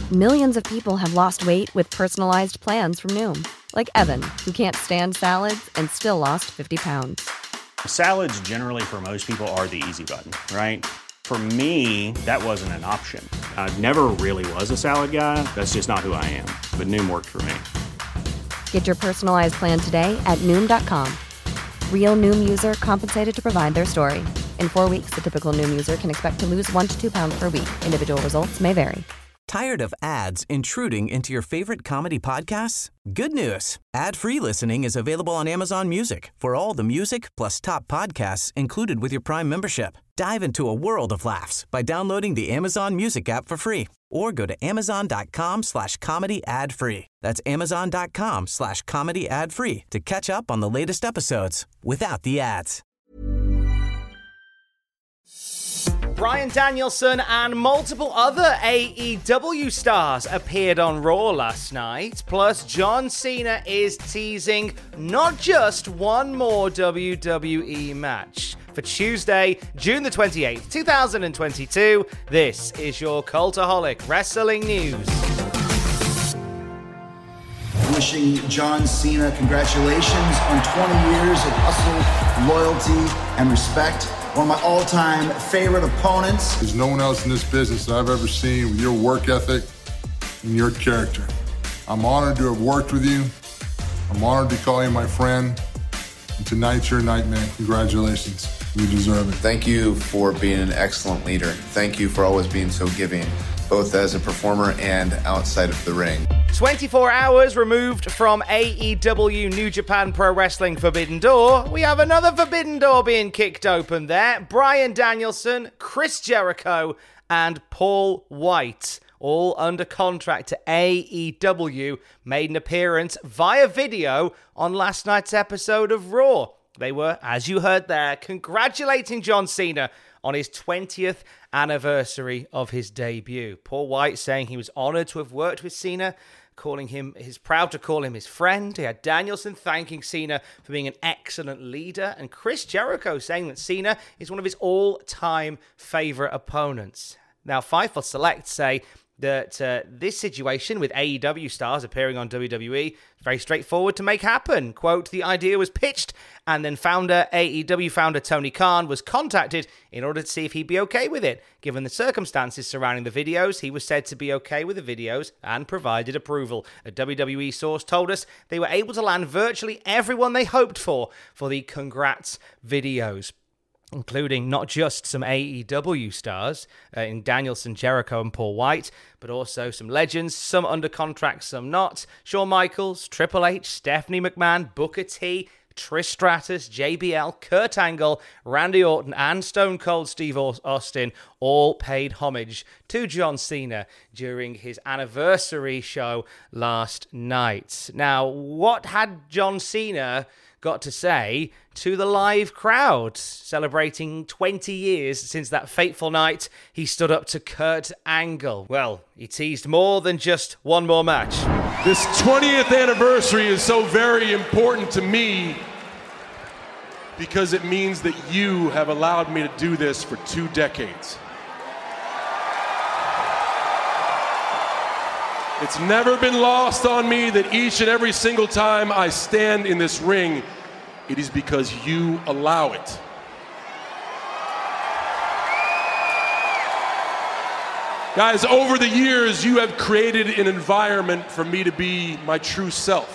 Millions of people have lost weight with personalized plans from Noom. Like Evan, who can't stand salads and still lost 50 pounds. Salads generally for most people are the easy button, right? For me, that wasn't an option. I never really was a salad guy. That's just not who I am. But Noom worked for me. Get your personalized plan today at Noom.com. Real Noom user compensated to provide their story. In 4 weeks, the typical Noom user can expect to lose 1 to 2 pounds per week. Individual results may vary. Tired of ads intruding into your favorite comedy podcasts? Good news. Ad-free listening is available on Amazon Music for all the music plus top podcasts included with your Prime membership. Dive into a world of laughs by downloading the Amazon Music app for free or go to amazon.com/comedy ad-free. That's amazon.com/comedy ad-free to catch up on the latest episodes without the ads. Bryan Danielson and multiple other AEW stars appeared on Raw last night. Plus, John Cena is teasing not just one more WWE match. For Tuesday, June the 28th, 2022, this is your Cultaholic Wrestling News. Wishing John Cena congratulations on 20 years of hustle, loyalty, and respect. One of my all-time favorite opponents. There's no one else in this business that I've ever seen with your work ethic and your character. I'm honored to have worked with you. I'm honored to call you my friend. And tonight's your night, man. Congratulations. You deserve it. Thank you for being an excellent leader. Thank you for always being so giving, both as a performer and outside of the ring. 24 hours removed from AEW New Japan Pro Wrestling Forbidden Door, we have another Forbidden Door being kicked open there. Bryan Danielson, Chris Jericho, and Paul White, all under contract to AEW, made an appearance via video on last night's episode of Raw. They were, as you heard there, congratulating John Cena on his 20th anniversary of his debut. Paul White saying he was honored to have worked with Cena, he's proud to call him his friend. He had Danielson thanking Cena for being an excellent leader, and Chris Jericho saying that Cena is one of his all-time favorite opponents. Now, Fightful Select say that this situation with AEW stars appearing on WWE is very straightforward to make happen. Quote, the idea was pitched and then AEW founder Tony Khan was contacted in order to see if he'd be okay with it. Given the circumstances surrounding the videos, he was said to be okay with the videos and provided approval. A WWE source told us they were able to land virtually everyone they hoped for the congrats videos, including not just some AEW stars in Danielson, Jericho, and Paul White, but also some legends, some under contract, some not. Shawn Michaels, Triple H, Stephanie McMahon, Booker T, Trish Stratus, JBL, Kurt Angle, Randy Orton, and Stone Cold Steve Austin all paid homage to John Cena during his anniversary show last night. Now, what had John Cena got to say to the live crowd, celebrating 20 years since that fateful night he stood up to Kurt Angle? Well, he teased more than just one more match. This 20th anniversary is so very important to me because it means that you have allowed me to do this for 2 decades. It's never been lost on me that each and every single time I stand in this ring, it is because you allow it. Guys, over the years, you have created an environment for me to be my true self.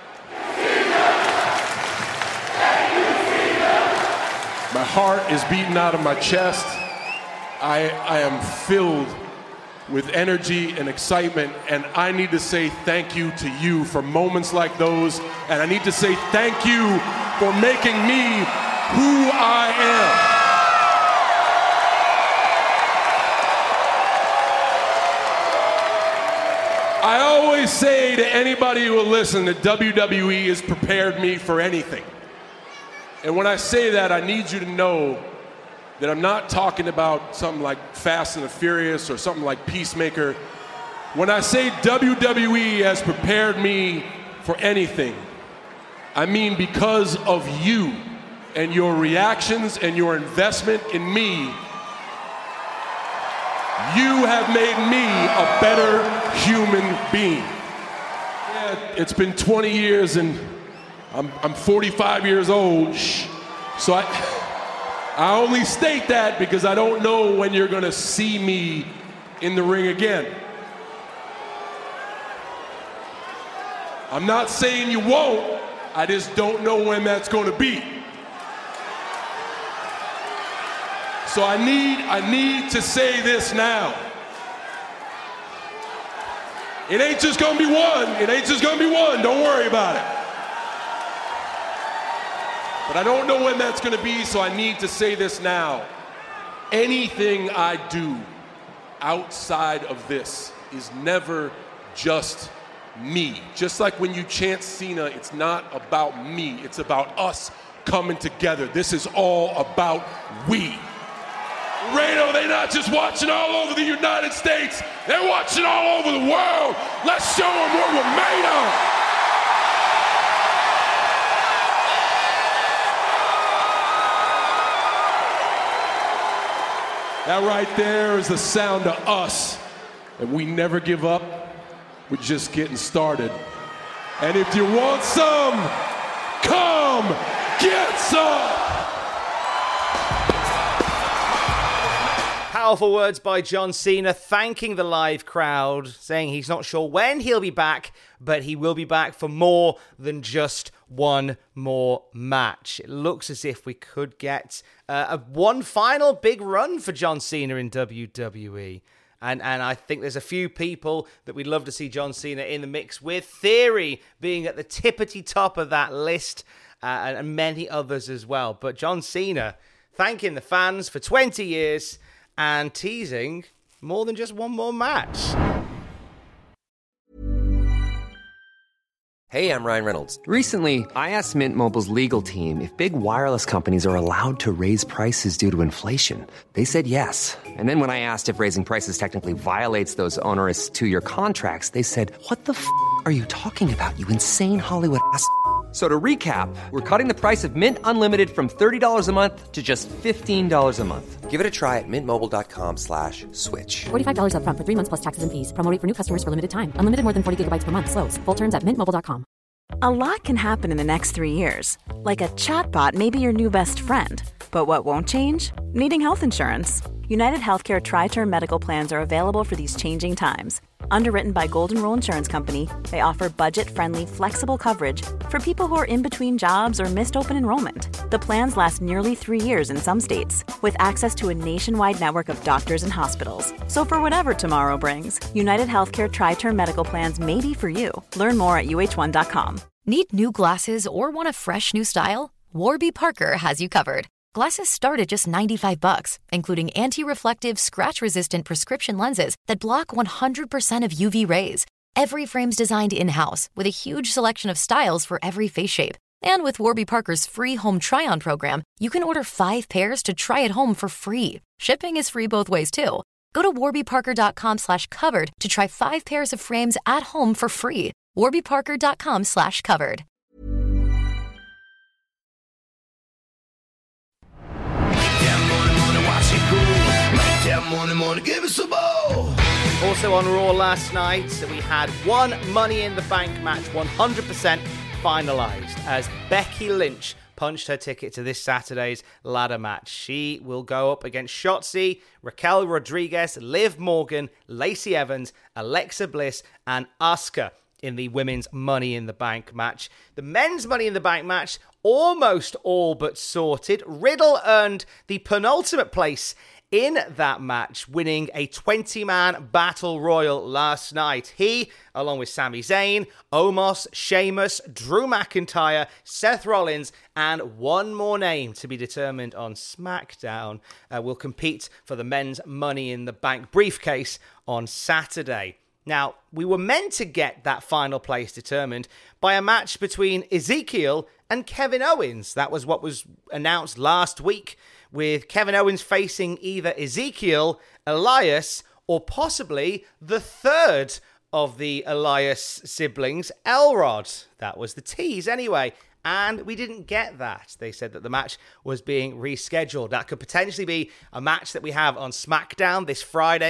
My heart is beating out of my chest. I am filled with energy and excitement, and I need to say thank you to you for moments like those, and I need to say thank you for making me who I am. I always say to anybody who will listen that WWE has prepared me for anything. And when I say that, I need you to know that I'm not talking about something like Fast and the Furious or something like Peacemaker. When I say WWE has prepared me for anything, I mean because of you and your reactions and your investment in me, You have made me a better human being. Yeah, it's been 20 years and I'm 45 years old. So I only state that because I don't know when you're gonna see me in the ring again. I'm not saying you won't, I just don't know when that's gonna be. So I need to say this now. It ain't just gonna be one. It ain't just gonna be one. Don't worry about it. But I don't know when that's gonna be, so I need to say this now. Anything I do outside of this is never just me. Just like when you chant Cena, it's not about me. It's about us coming together. This is all about we. Reno, they're not just watching all over the United States, they're watching all over the world. Let's show them what we're made of. That right there is the sound of us. And we never give up, we're just getting started. And if you want some, come get some. Powerful words by John Cena, thanking the live crowd, saying he's not sure when he'll be back, but he will be back for more than just one more match. It looks as if we could get one final big run for John Cena in WWE. And I think there's a few people that we'd love to see John Cena in the mix with. Theory being at the tippity top of that list, and many others as well. But John Cena thanking the fans for 20 years and teasing more than just one more match. Hey, I'm Ryan Reynolds. Recently, I asked Mint Mobile's legal team if big wireless companies are allowed to raise prices due to inflation. They said yes. And then when I asked if raising prices technically violates those onerous two-year contracts, they said, "What the f*** are you talking about, you insane Hollywood ass?" So to recap, we're cutting the price of Mint Unlimited from $30 a month to just $15 a month. Give it a try at mintmobile.com/switch. $45 up front for 3 months plus taxes and fees. Promo rate for new customers for limited time. Unlimited more than 40 gigabytes per month. Slows full terms at mintmobile.com. A lot can happen in the next 3 years. Like a chatbot may be your new best friend. But what won't change? Needing health insurance. United Healthcare Tri-Term Medical Plans are available for these changing times. Underwritten by Golden Rule Insurance Company, they offer budget-friendly, flexible coverage for people who are in between jobs or missed open enrollment. The plans last nearly 3 years in some states, with access to a nationwide network of doctors and hospitals. So for whatever tomorrow brings, United Healthcare Tri-Term Medical Plans may be for you. Learn more at uh1.com. Need new glasses or want a fresh new style? Warby Parker has you covered. Glasses start at just $95, including anti-reflective, scratch-resistant prescription lenses that block 100% of UV rays. Every frame's designed in-house, with a huge selection of styles for every face shape. And with Warby Parker's free home try-on program, you can order 5 pairs to try at home for free. Shipping is free both ways, too. Go to warbyparker.com/covered to try 5 pairs of frames at home for free. warbyparker.com/covered. Give us some more. Also on Raw last night, we had one Money in the Bank match 100% finalised as Becky Lynch punched her ticket to this Saturday's ladder match. She will go up against Shotzi, Raquel Rodriguez, Liv Morgan, Lacey Evans, Alexa Bliss, and Asuka in the women's Money in the Bank match. The men's Money in the Bank match almost all but sorted. Riddle earned the penultimate place in that match, winning a 20-man battle royal last night. He, along with Sami Zayn, Omos, Sheamus, Drew McIntyre, Seth Rollins, and one more name to be determined on SmackDown, will compete for the men's Money in the Bank briefcase on Saturday. Now, we were meant to get that final place determined by a match between Ezekiel and Kevin Owens. That was what was announced last week, with Kevin Owens facing either Ezekiel, Elias, or possibly the third of the Elias siblings, Elrod. That was the tease anyway. And we didn't get that. They said that the match was being rescheduled. That could potentially be a match that we have on SmackDown this Friday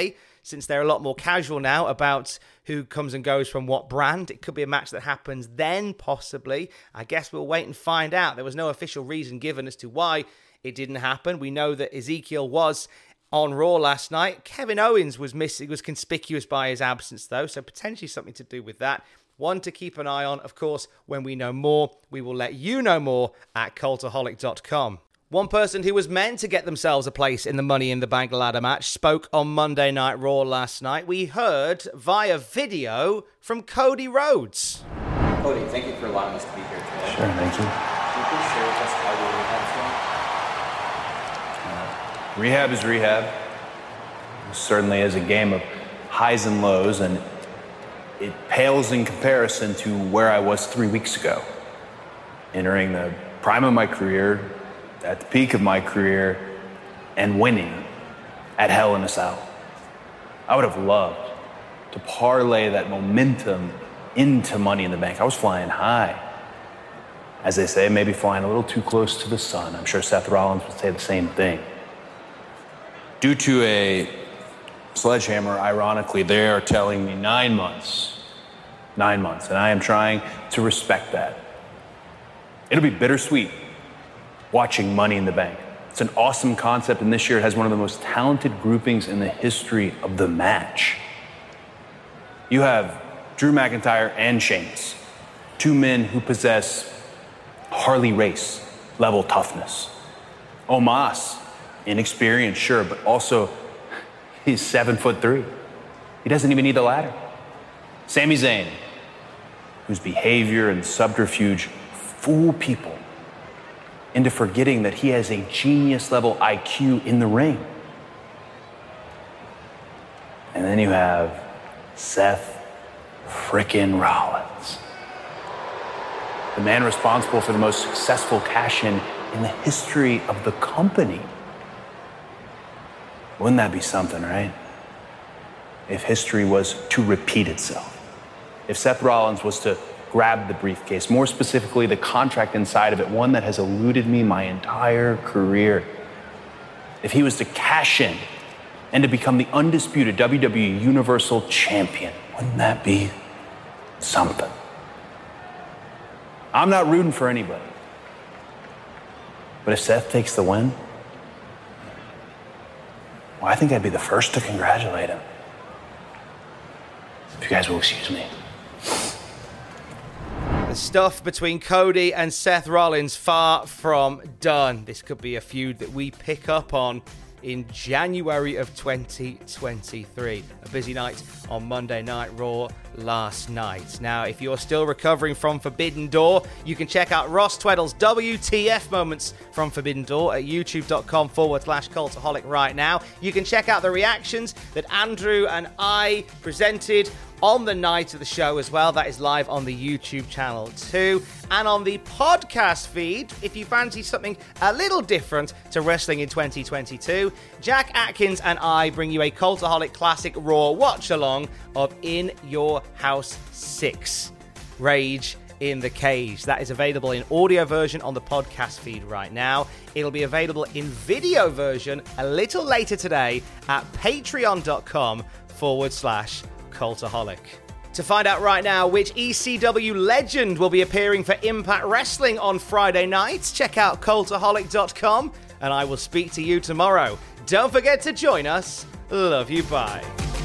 since they're a lot more casual now about who comes and goes from what brand. It could be a match that happens then, possibly. I guess we'll wait and find out. There was no official reason given as to why it didn't happen. We know that Ezekiel was on Raw last night. Kevin Owens was missing, was conspicuous by his absence, though, so potentially something to do with that. One to keep an eye on. Of course, when we know more, we will let you know more at Cultaholic.com. One person who was meant to get themselves a place in the Money in the Bank ladder match spoke on Monday Night Raw last night. We heard via video from Cody Rhodes. Cody, thank you for allowing us to be here today. Sure, thank you. Can you please share with us how your rehab's going? Rehab is rehab. It certainly is a game of highs and lows, and it pales in comparison to where I was 3 weeks ago. Entering the prime of my career, at the peak of my career, and winning at Hell in a Cell. I would have loved to parlay that momentum into Money in the Bank. I was flying high. As they say, maybe flying a little too close to the sun. I'm sure Seth Rollins would say the same thing. Due to a sledgehammer, ironically, they are telling me 9 months. 9 months, and I am trying to respect that. It'll be bittersweet watching Money in the Bank. It's an awesome concept, and this year it has one of the most talented groupings in the history of the match. You have Drew McIntyre and Sheamus, two men who possess Harley Race level toughness. Omos, inexperienced, sure, but also he's 7'3". He doesn't even need the ladder. Sami Zayn, whose behavior and subterfuge fool people into forgetting that he has a genius-level IQ in the ring. And then you have Seth frickin' Rollins, the man responsible for the most successful cash-in in the history of the company. Wouldn't that be something, right? If history was to repeat itself. If Seth Rollins was to grab the briefcase, more specifically the contract inside of it, one that has eluded me my entire career. If he was to cash in and to become the undisputed WWE Universal Champion, wouldn't that be something? I'm not rooting for anybody. But if Seth takes the win, well, I think I'd be the first to congratulate him. If you guys will excuse me. The stuff between Cody and Seth Rollins far from done. This could be a feud that we pick up on in January of 2023. A busy night on Monday Night Raw last night. Now, if you're still recovering from Forbidden Door, you can check out Ross Tweddle's WTF moments from Forbidden Door at youtube.com/Cultaholic right now. You can check out the reactions that Andrew and I presented on the night of the show as well. That is live on the YouTube channel too. And on the podcast feed, if you fancy something a little different to wrestling in 2022, Jack Atkins and I bring you a Cultaholic Classic Raw watch-along of In Your House 6, Rage in the Cage. That is available in audio version on the podcast feed right now. It'll be available in video version a little later today at patreon.com/Cultaholic. To find out right now which ECW legend will be appearing for Impact Wrestling on Friday nights, check out Cultaholic.com, and I will speak to you tomorrow. Don't forget to join us. Love you, bye.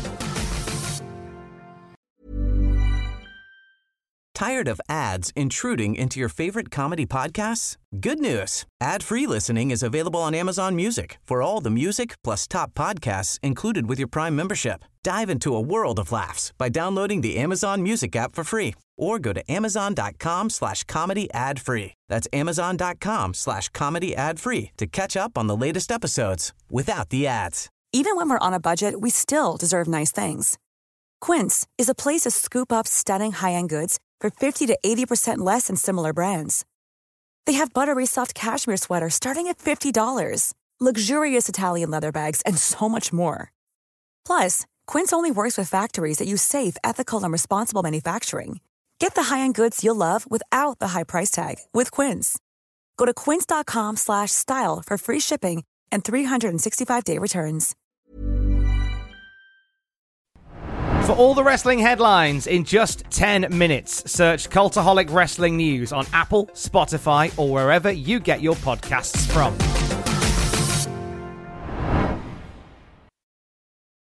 Tired of ads intruding into your favorite comedy podcasts? Good news. Ad-free listening is available on Amazon Music for all the music plus top podcasts included with your Prime membership. Dive into a world of laughs by downloading the Amazon Music app for free or go to amazon.com/comedy ad-free. That's amazon.com/comedy ad-free to catch up on the latest episodes without the ads. Even when we're on a budget, we still deserve nice things. Quince is a place to scoop up stunning high-end goods for 50 to 80% less than similar brands. They have buttery soft cashmere sweaters starting at $50, luxurious Italian leather bags, and so much more. Plus, Quince only works with factories that use safe, ethical, and responsible manufacturing. Get the high-end goods you'll love without the high price tag with Quince. Go to quince.com/style for free shipping and 365-day returns. For all the wrestling headlines in just 10 minutes, search Cultaholic Wrestling News on Apple, Spotify, or wherever you get your podcasts from.